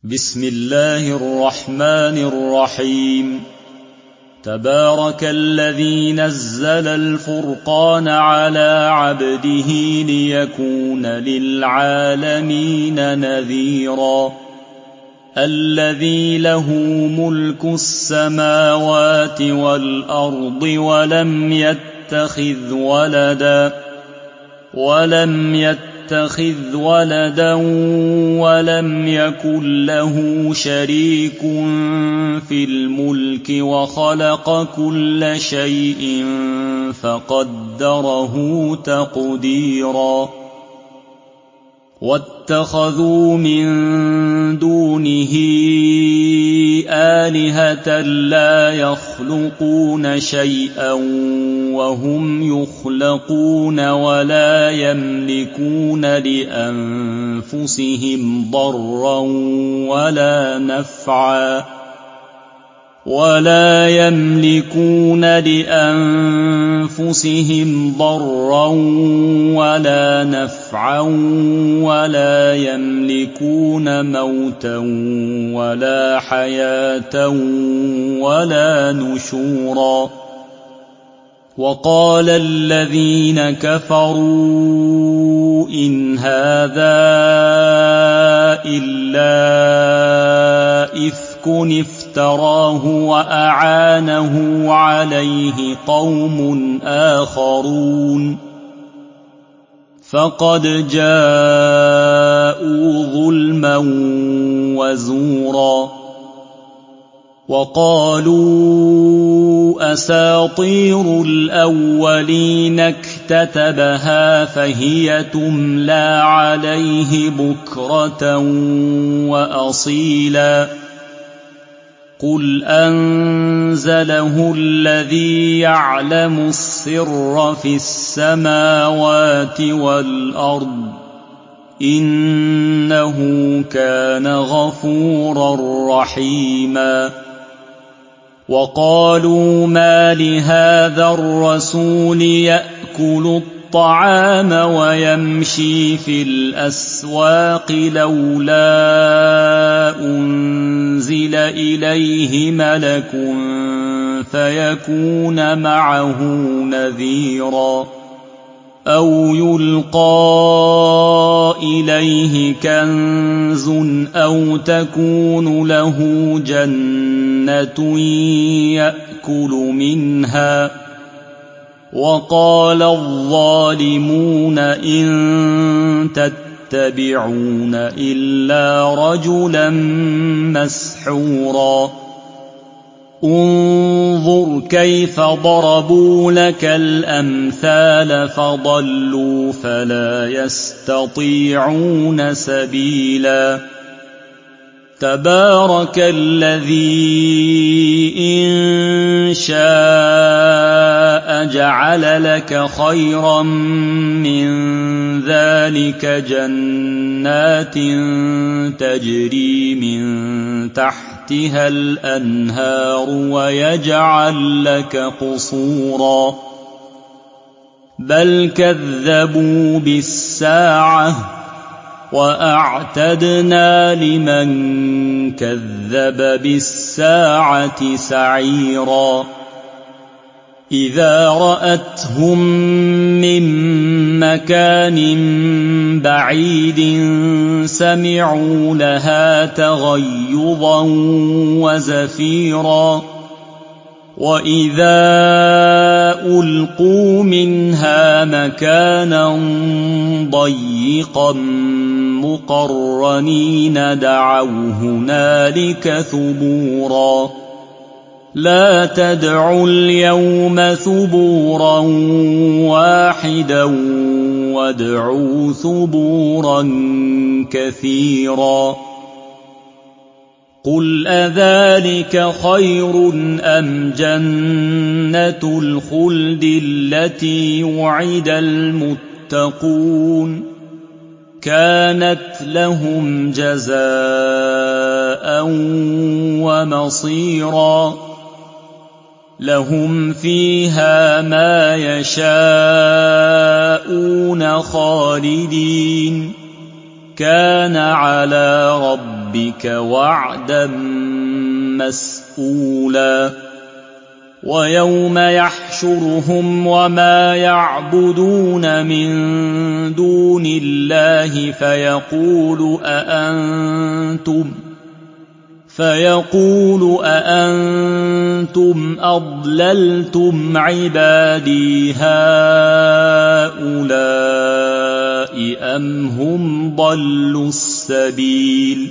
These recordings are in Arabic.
بسم الله الرحمن الرحيم. تبارك الذي نزل الفرقان على عبده ليكون للعالمين نذيرا. الذي له ملك السماوات والأرض ولم يتخذ ولدا ولم يكن له شريك في الملك وخلق كل شيء فقدره تقديرا. واتخذوا من دونه آلهة لا يخلقون شيئا وهم يخلقون ولا يملكون لأنفسهم ضرا ولا نفعا ولا يملكون موتا ولا حياة ولا نشورا. وقال الذين كفروا إن هذا إلا إفك افتراه وأعانه عليه قوم آخرون فقد جاءوا ظلما وزورا. وقالوا أساطير الأولين اكتتبها فهي تملى عليه بكرة وأصيلا. قل أنزله الذي يعلم السر في السماوات والأرض إنه كان غفورا رحيما. وقالوا ما لهذا الرسول يأكل الطعام ويمشي في الأسواق لولا أنزل إليه ملك فيكون معه نذيرا أو يلقى إليه كنز أو تكون له جنة يأكل منها. وقال الظالمون إن تتبعون إلا رجلا مسحورا. انظر كيف ضربوا لك الأمثال فضلوا فلا يستطيعون سبيلا. تبارك الذي إن شاء جعل لك خيرا من ذلك جنات تجري من تحتها الأنهار ويجعل لك قصورا. بل كذبوا بالساعة وأعتدنا لمن كذب بالساعة سعيرا. إذا رأتهم من مكان بعيد سمعوا لها تغيظا وزفيرا. وإذا ألقوا منها مكانا ضيقا مقرنين دعوا هنالك ثبورا. لا تدعوا اليوم ثبورا واحدا وادعوا ثبورا كثيرا. قل أذلك خير أم جنة الخلد التي وعد المتقون كانت لهم جزاء ومصيرا. لهم فيها ما يشاءون خالدين كان على ربك ربك وعدا مسئولا ويوم يحشرهم وما يعبدون من دون الله فيقول أأنتم أضللتم عبادي هؤلاء أم هم ضلوا السبيل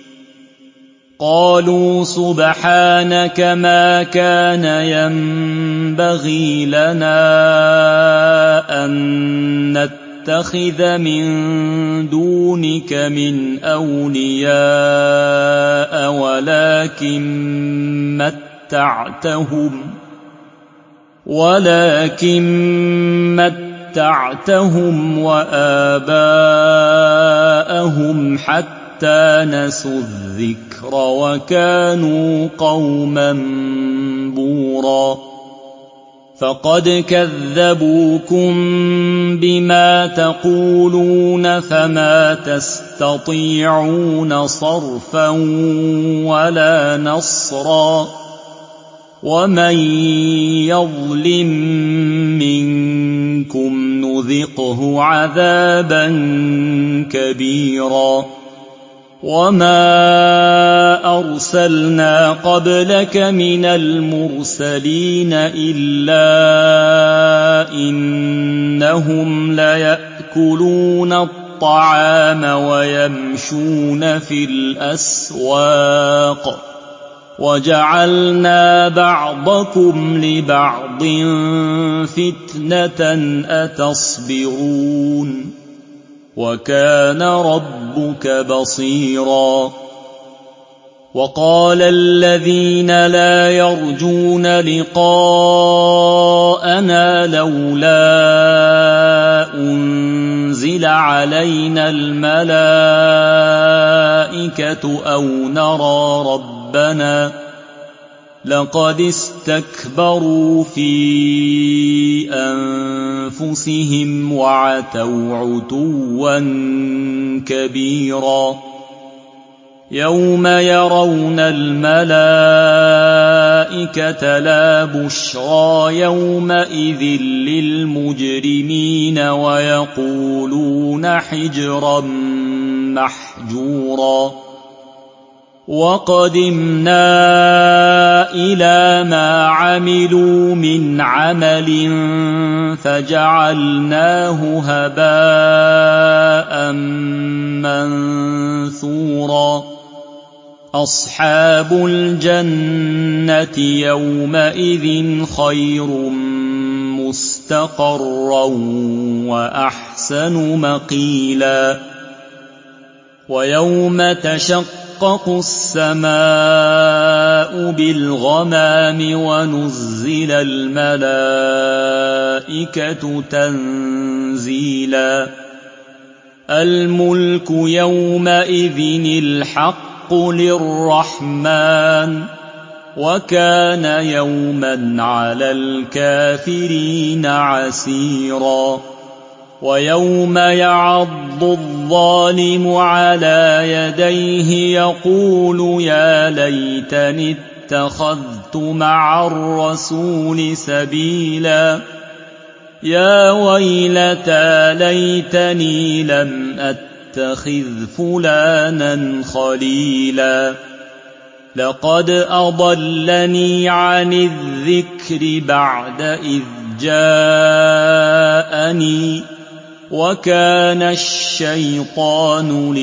قالوا سبحانك ما كان ينبغي لنا أن نتخذ من دونك من أولياء ولكن متعتهم وآباءهم حتى نسوا الذكر وكانوا قوما بورا فقد كذبوكم بما تقولون فما تستطيعون صرفا ولا نصرا ومن يظلم منكم نذقه عذابا كبيرا وما أرسلنا قبلك من المرسلين إلا إنهم ليأكلون الطعام ويمشون في الأسواق وجعلنا بعضكم لبعض فتنة أتصبرون وكان ربك بصيرا وقال الذين لا يرجون لقاءنا لولا أنزل علينا الملائكة أو نرى ربنا لقد استكبروا في أنفسهم وعتوا عتوا كبيرا يوم يرون الملائكة لا بشرى يومئذ للمجرمين ويقولون حجرا محجورا وقدمنا إلى ما عملوا من عمل فجعلناه هباء منثورا أصحاب الجنة يومئذ خير مستقرا وأحسن مقيلا ويوم تشقق السماء بالغمام ونزل الملائكة تنزيلا الملك يومئذ الحق للرحمن وكان يوما على الكافرين عسيرا ويوم يعض الظالم على يديه يقول يا ليتني اتخذت مع الرسول سبيلا يا ويلتى ليتني لم أتخذ فلانا خليلا لقد أضلني عن الذكر بعد إذ جاءني وكان الشيطان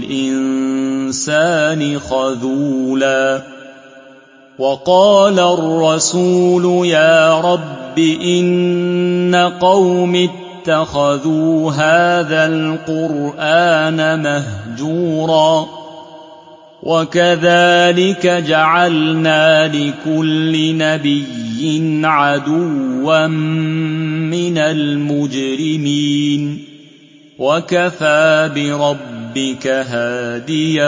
للإنسان خذولا وقال الرسول يا رب إن قوم اتخذوا هذا القرآن مهجورا وكذلك جعلنا لكل نبي عدوا من المجرمين وكفى بربك هاديا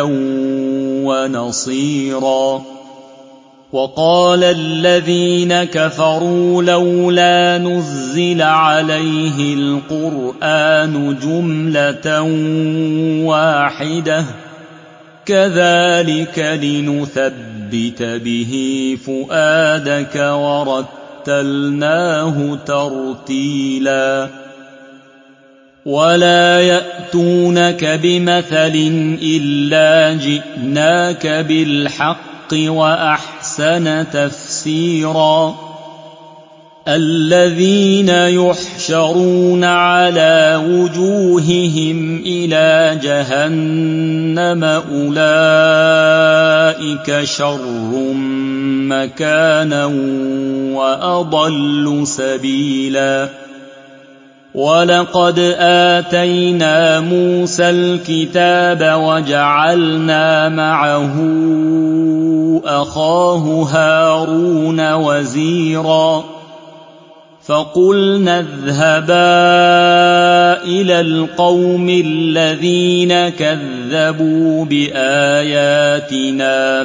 ونصيرا وقال الذين كفروا لولا نزل عليه القرآن جملة واحدة كذلك لنثبت به فؤادك ورتلناه ترتيلا ولا يأتونك بمثل إلا جئناك بالحق وأحسن تفسيرا الذين يحشرون على وجوههم إلى جهنم أولئك شر مكانا وأضل سبيلا ولقد آتينا موسى الكتاب وجعلنا معه أخاه هارون وزيرا فقلنا اذهبا إلى القوم الذين كذبوا بآياتنا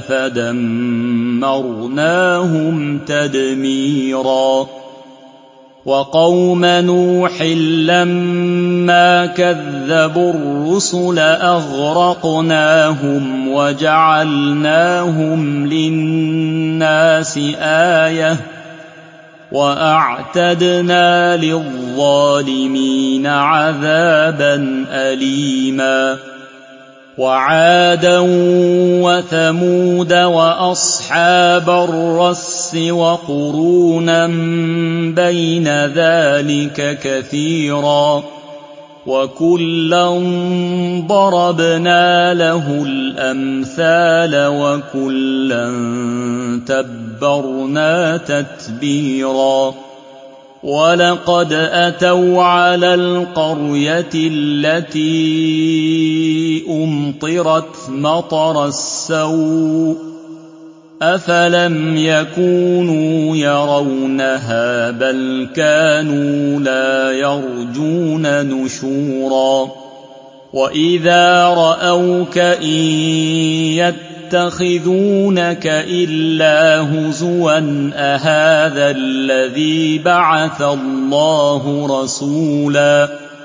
فدمرناهم تدميرا وقوم نوح لما كذبوا الرسل أغرقناهم وجعلناهم للناس آية وأعتدنا للظالمين عذابا أليما وعادا وثمود وأصحاب الرس وقرونا بين ذلك كثيرا وكلا ضربنا له الأمثال وكلا تبرنا تتبيرا ولقد أتوا على القرية التي أمطرت مطر السوء أفلم يكونوا يرونها بل كانوا لا يرجون نشورا وإذا رأوك إن يتخذونك إلا هزوا أهذا الذي بعث الله رسولا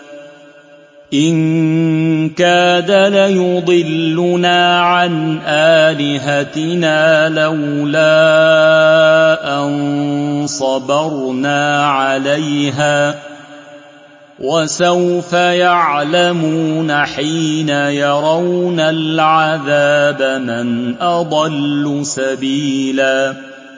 إن كاد ليضلنا عن آلهتنا لولا أن صبرنا عليها وسوف يعلمون حين يرون العذاب من أضل سبيلا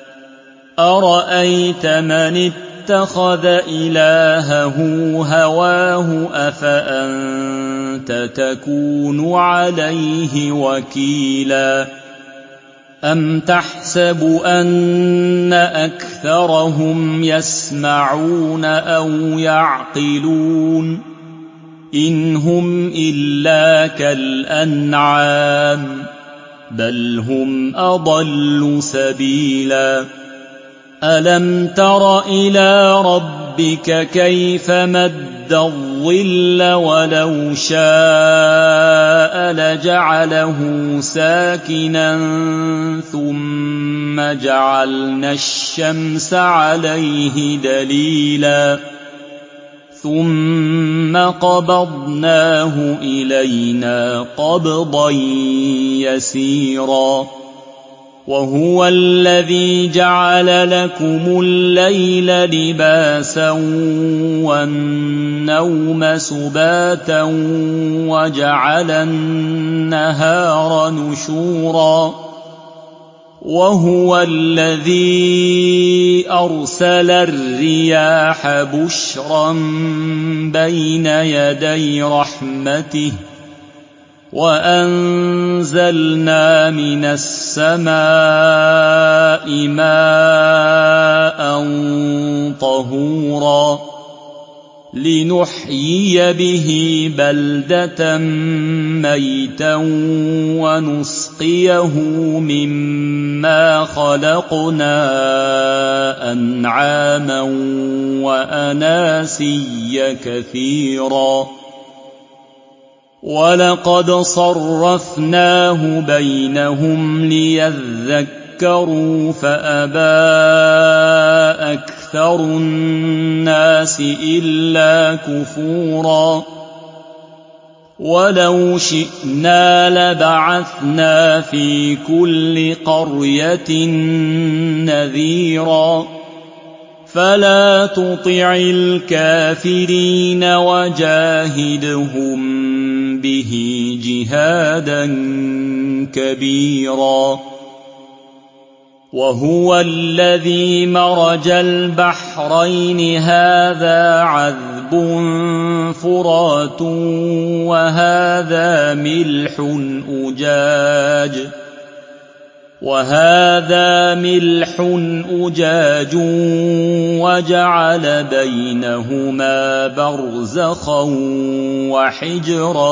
أرأيت من اتخذ إلهه هواه أفأنت تكون عليه وكيلا أم تحسب أن أكثرهم يسمعون أو يعقلون إن هم إلا كالأنعام بل هم أضل سبيلا ألم تر إلى ربك كيف مد الظل ولو شاء لجعله ساكنا ثم جعلنا الشمس عليه دليلا ثم قبضناه إلينا قبضا يسيرا وهو الذي جعل لكم الليل لباسا والنوم سباتا وجعل النهار نشورا وهو الذي أرسل الرياح بشرا بين يدي رحمته وأنزلنا من السماء ماء طهورا لنحيي به بلدة ميتا ونسقيه مما خلقنا أنعاما وأناسيا كثيرا ولقد صرفناه بينهم ليذكروا فأبى أكثر الناس إلا كفورا ولو شئنا لبعثنا في كل قرية نذيرا فلا تطع الكافرين وجاهدهم به جهادا كبيرا وهو الذي مرج البحرين هذا عذب فرات وهذا ملح أجاج وجعل بينهما برزخا وحجرا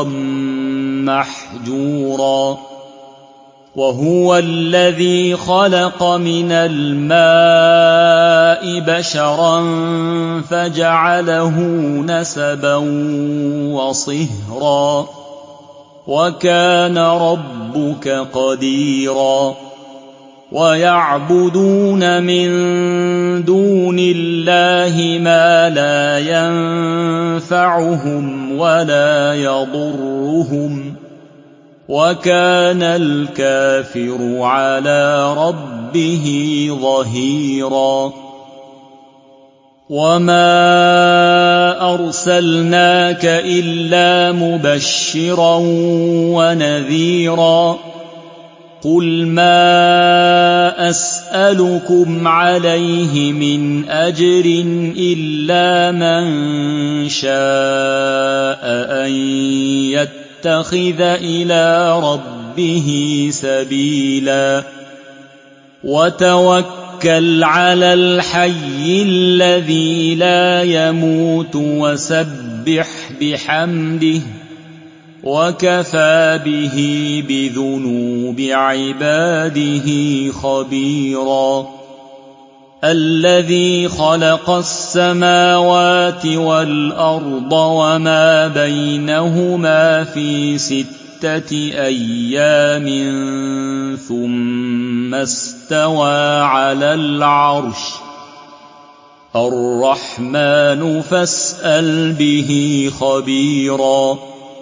محجورا وهو الذي خلق من الماء بشرا فجعله نسبا وصهرا وكان ربك قديرا ويعبدون من دون الله ما لا ينفعهم ولا يضرهم وكان الكافر على ربه ظهيرا وما أرسلناك إلا مبشرا ونذيرا قل ما أسألكم عليه من أجر إلا من شاء أن يتخذ إلى ربه سبيلا وتوكل على الحي الذي لا يموت وسبح بحمده وكفى به بذنوب عباده خبيرا الذي خلق السماوات والأرض وما بينهما في 6 أيام ثم استوى على العرش الرحمن فاسأل به خبيرا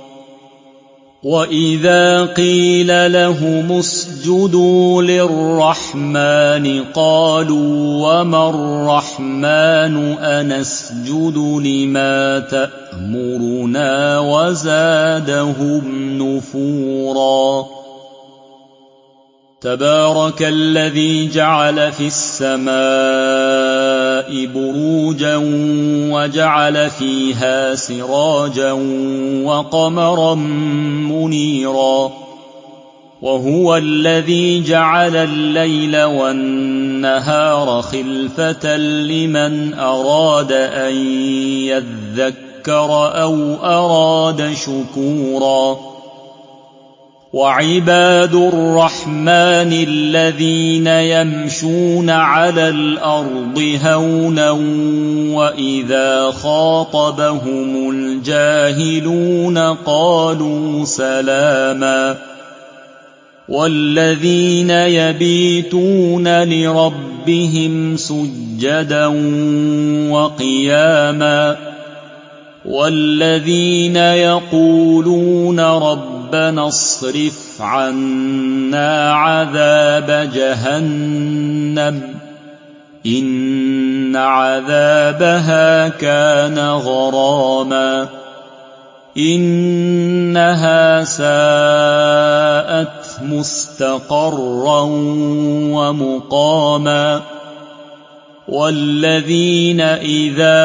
وإذا قيل لهم اسجدوا للرحمن قالوا وما الرحمن أنسجد لما تأمرنا وزادهم نفورا تبارك الذي جعل في السماء بروجا وجعل فيها سراجا وقمرا منيرا وهو الذي جعل الليل والنهار خلفة لمن أراد أن يذكر أو أراد شكورا وعباد الرحمن الذين يمشون على الأرض هونا وإذا خاطبهم الجاهلون قالوا سلاما والذين يبيتون لربهم سجدا وقياما والذين يقولون ربنا اصرف عنا عذاب جهنم إن عذابها كان غراما إنها ساءت مستقرا ومقاما والذين إذا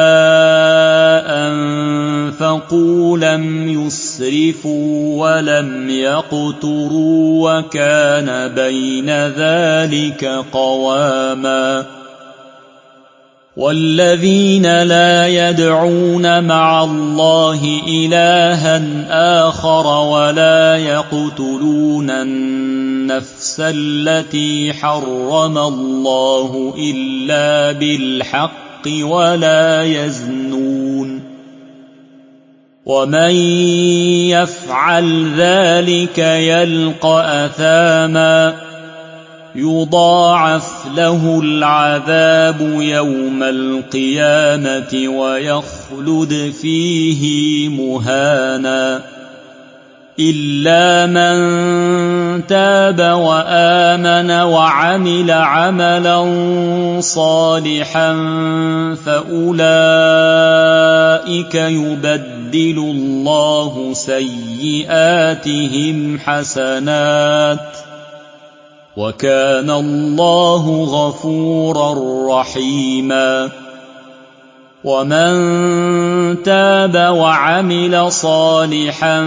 أنفقوا لم يسرفوا ولم يقتروا وكان بين ذلك قواما والذين لا يدعون مع الله إلها آخر ولا يقتلون النفس التي حرم الله إلا بالحق ولا يزنون ومن يفعل ذلك يلقى أثاما يضاعف له العذاب يوم القيامة ويخلد فيه مهانا إلا من تاب وآمن وعمل عملا صالحا فأولئك يبدل الله سيئاتهم حسنات وكان الله غفورا رحيما ومن تاب وعمل صالحا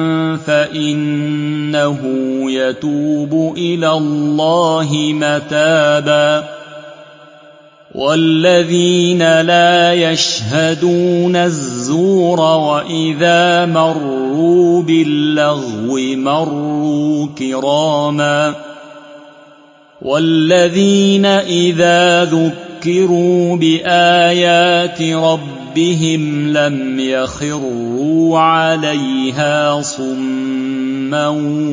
فإنه يتوب إلى الله متابا والذين لا يشهدون الزور وإذا مروا باللغو مروا كراما والذين إذا ذكروا بآيات ربهم لم يخروا عليها صما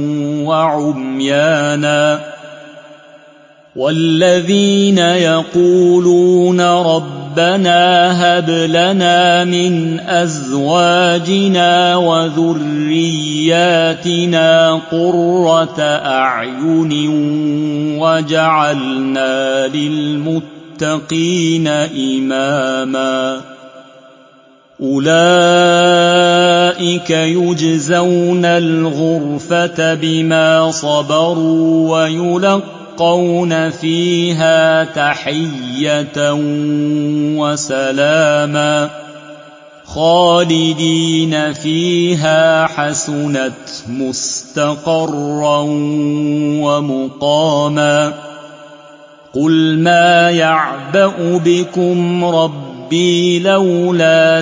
وعميانا والذين يقولون ربنا هب لنا من أزواجنا وذرياتنا قرة أعين وجعلنا للمتقين إماما أولئك يجزون الغرفة بما صبروا ويلقون فيها تحية وسلاما خالدين فيها حسنت مستقرا ومقاما قل ما يعبأ بكم ربي لولا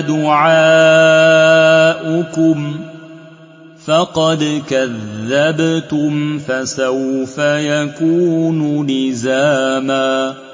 دعاؤكم فقد كذبتم فسوف يكون لزاما